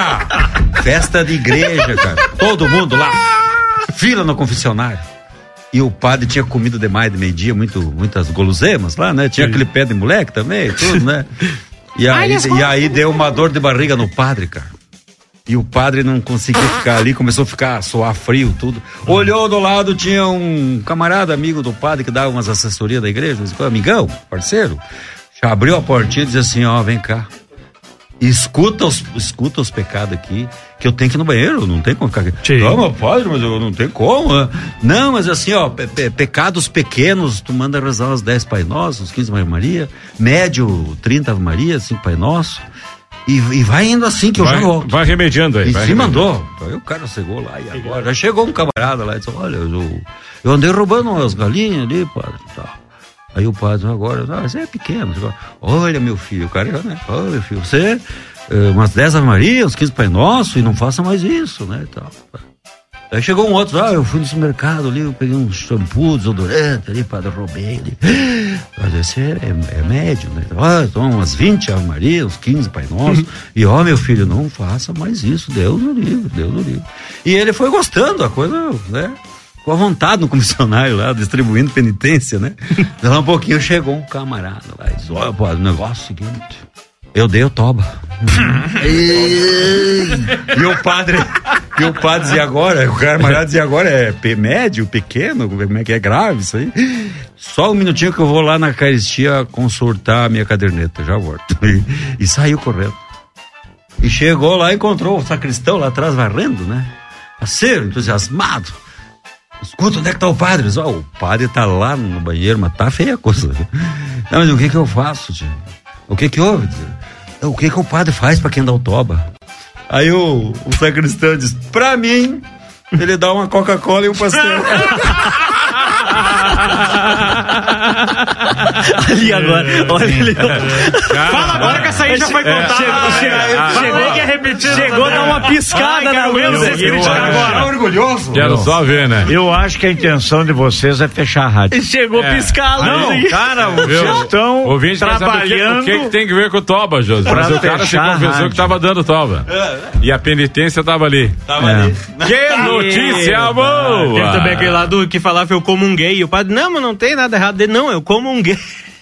igreja, cara. Todo mundo lá. Fila no confessionário. E o padre tinha comido demais de meio-dia, muitas guloseimas lá, né? Tinha aquele pé de moleque também, tudo, né? E aí deu uma dor de barriga no padre, cara. E o padre não conseguia ficar ali, começou a soar frio, tudo. Olhou do lado, tinha um camarada amigo do padre que dava umas assessorias da igreja, amigão, parceiro. Já abriu a portinha e disse assim, ó, vem cá. Escuta os pecados aqui, que eu tenho que ir no banheiro, não tem como ficar aqui. Não, mas padre, mas eu não tenho como. Não, mas assim, ó, pecados pequenos, tu manda rezar os 10 Pai Nosso, os 15 Ave Maria, médio 30 Ave Maria, 5 Pai Nosso, e vai indo assim que eu já volto. Vai remediando aí. E se mandou. Aí o cara chegou lá e agora, já chegou um camarada lá e disse, olha, eu andei roubando umas galinhas ali, padre, tal. Aí o padre, agora, você é pequeno. Olha, meu filho, o cara, né? Olha, meu filho, você, umas 10 Ave Maria, uns 15 Pai Nosso, e não faça mais isso, né? Tal. Aí chegou um outro, eu fui nesse mercado ali, eu peguei um shampoo, desodorante ali, padre, roubei ali. Mas esse é médio, né? Toma umas 20 Ave Maria, uns 15 Pai Nosso, e meu filho, não faça mais isso, Deus no livre. E ele foi gostando, a coisa, né? Com a vontade no confessionário lá, distribuindo penitência, né? Daí um pouquinho chegou um camarada lá e disse, olha, padre, o negócio é o seguinte, eu dei o toba. E o padre dizia agora, o camarada dizia agora, é médio, pequeno, como é que é grave isso aí? Só um minutinho que eu vou lá na Eucaristia consultar a minha caderneta, já volto. E saiu correndo. E chegou lá e encontrou o sacristão lá atrás varrendo, né? Parceiro, entusiasmado. escuta, onde é que tá o padre? Diz, o padre tá lá no banheiro, mas tá feia a coisa. Não, mas o que eu faço, tio? O que houve? O que o padre faz pra quem dá o toba? Aí o sacristão diz, pra mim, ele dá uma Coca-Cola e um pastel. Ali agora, olha ali. Fala agora que essa aí já foi contada. Chegou a dar uma piscada na luz. Agora. Orgulhoso. Quero só ver, né? Eu acho que a intenção de vocês é fechar a rádio. Chegou a piscar a luz. Não, cara, vocês estão trabalhando. O que tem que ver com o toba, José? Mas o cara se confessou que tava dando toba. E a penitência tava ali. Que notícia boa! Teve também aquele lá que falava eu comunguei. E o padre, não, mas não tem nada errado dele. Não, eu comunguei.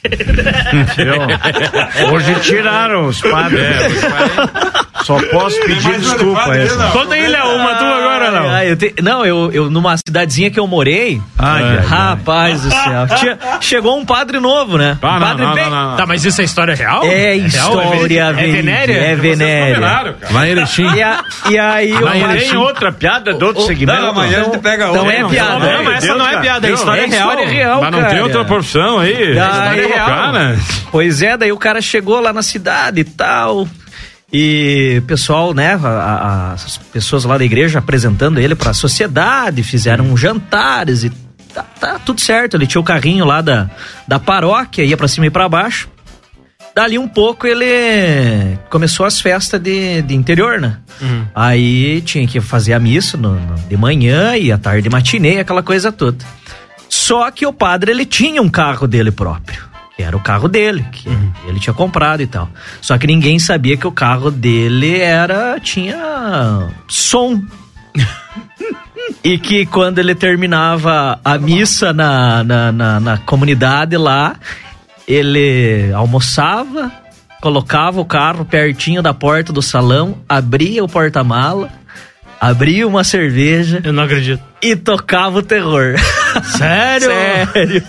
Hoje tiraram os padres. Só posso pedir desculpa. Conta aí, Léo, uma tua agora, não. Eu numa cidadezinha que eu morei, rapaz do céu, chegou um padre novo, né? Não. Tá, mas isso é história real? É história, é venéria? É venéria. Vai, Erechim. E aí... Tem outra piada do outro segmento? Não, amanhã a gente pega outra. Não é piada. Não, mas essa não é piada, é história real. Mas não tem outra profissão aí? Pois é, daí o cara chegou lá na cidade e tal... E o pessoal, né, as pessoas lá da igreja apresentando ele pra sociedade, fizeram jantares e tá tudo certo. Ele tinha o carrinho lá da paróquia, ia pra cima e pra baixo. Dali um pouco ele começou as festas de interior, né? Aí tinha que fazer a missa de manhã e à tarde matinê, aquela coisa toda. Só que o padre, ele tinha um carro dele próprio. Que era o carro dele, que ele tinha comprado e tal. Só que ninguém sabia que o carro dele tinha som. E que quando ele terminava a missa na comunidade lá, ele almoçava, colocava o carro pertinho da porta do salão, abria o porta-mala, abria uma cerveja. Eu não acredito. E tocava o terror. Sério? Sério.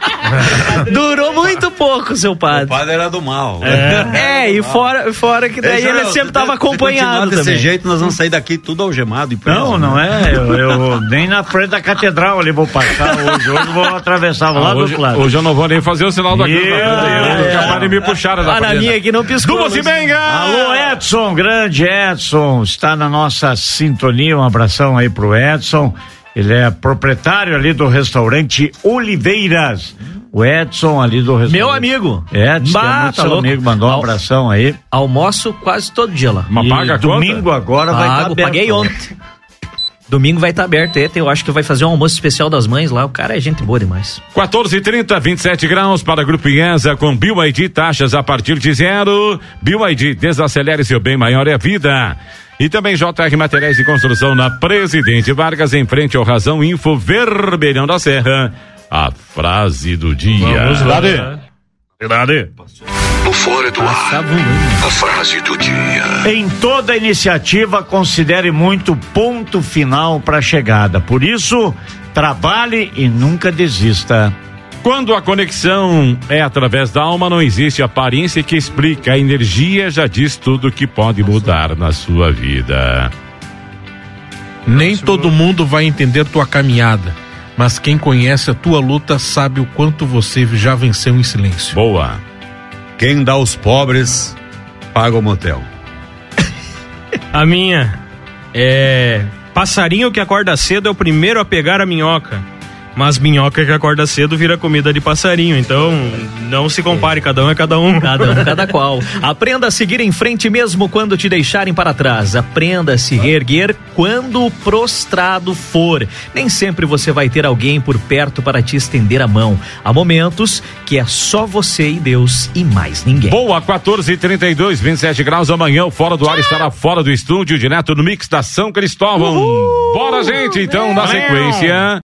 Durou muito pouco, seu padre. O padre era do mal. E fora que daí ele sempre tava acompanhado desse também. jeito, nós vamos sair daqui tudo algemado e preso. Não é. Eu nem na frente da catedral ali vou passar hoje. Hoje vou atravessar lá do outro lado. Hoje eu não vou nem fazer o sinal da cruz. Capaz de me puxar da na minha aqui não piscou. Alô, Edson, grande Edson, está na nossa sintonia. Um abração aí pro Edson. Ele é proprietário ali do restaurante Oliveiras. O Edson ali do restaurante. Meu amigo. Edson, é muito seu amigo, mandou um abração aí. Almoço quase todo dia lá. Mas paga a domingo conta? Agora vai estar aberto. Paguei ontem. Domingo vai estar aberto. Eu acho que vai fazer um almoço especial das mães lá. O cara é gente boa demais. 14h30, 27 graus para Grupo IESA com BYD, taxas a partir de 0. BYD, desacelere seu bem maior é a vida. E também JR Materiais de Construção na Presidente Vargas, em frente ao Razão Info, Vermelhão da Serra. A frase do dia. Vamos lá. Verdade. No Fora do Ar, a frase do dia. Em toda iniciativa, considere muito ponto final para a chegada. Por isso, trabalhe e nunca desista. Quando a conexão é através da alma, não existe aparência que explica. A energia já diz tudo que pode mudar na sua vida. Nem todo mundo vai entender tua caminhada, mas quem conhece a tua luta sabe o quanto você já venceu em silêncio. Boa. Quem dá aos pobres, paga o motel. A minha é... Passarinho que acorda cedo é o primeiro a pegar a minhoca. Mas minhoca que acorda cedo vira comida de passarinho, então não se compare, cada um é cada um. Cada qual. Aprenda a seguir em frente mesmo quando te deixarem para trás. Aprenda a se reerguer quando prostrado for. Nem sempre você vai ter alguém por perto para te estender a mão. Há momentos que é só você e Deus e mais ninguém. Boa, 14h32, 27 graus. Amanhã o Fora do Ar estará fora do estúdio, direto no Mix da São Cristóvão. Bora, gente, então, na sequência...